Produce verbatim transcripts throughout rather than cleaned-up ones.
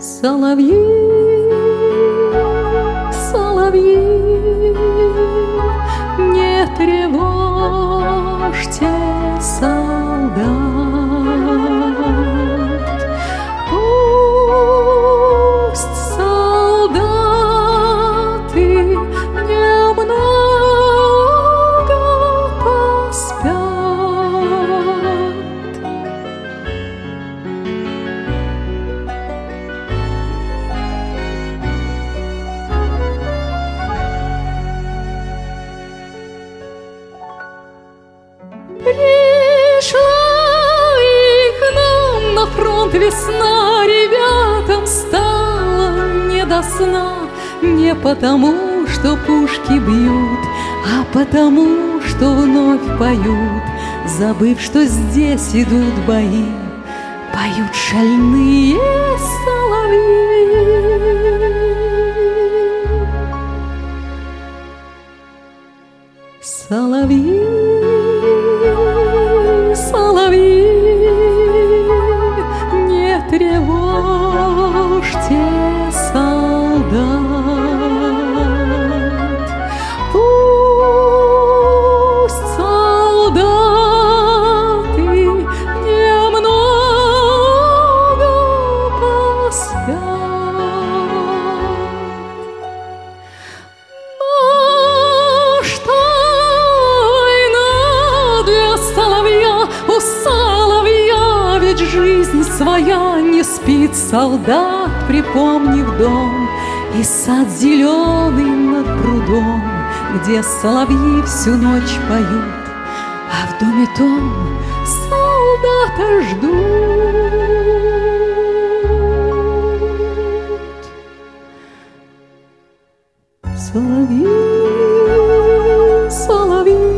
Соловьи, соловьи, не тревожьте солдат. Пусть солдаты немного поспят. Пришла и к нам на фронт весна, ребятам стало не до сна. Не потому, что пушки бьют, а потому, что вновь поют, забыв, что здесь идут бои, поют шальные соловьи. Соловьи, соловьи, не тревожьте солдат. Пусть солдаты немного поспят. Наш тайна для соловья, у соловья ведь жизнь своя. Не спит солдат, припомнив дом и сад зеленый над прудом, где соловьи всю ночь поют, а в доме том солдата ждут. Соловьи, соловьи,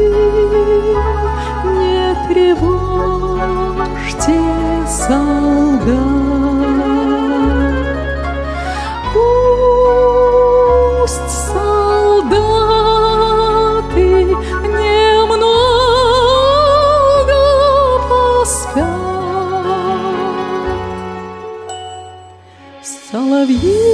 не тревожьте солдат. Пусть солдаты немного поспят. Соловьи,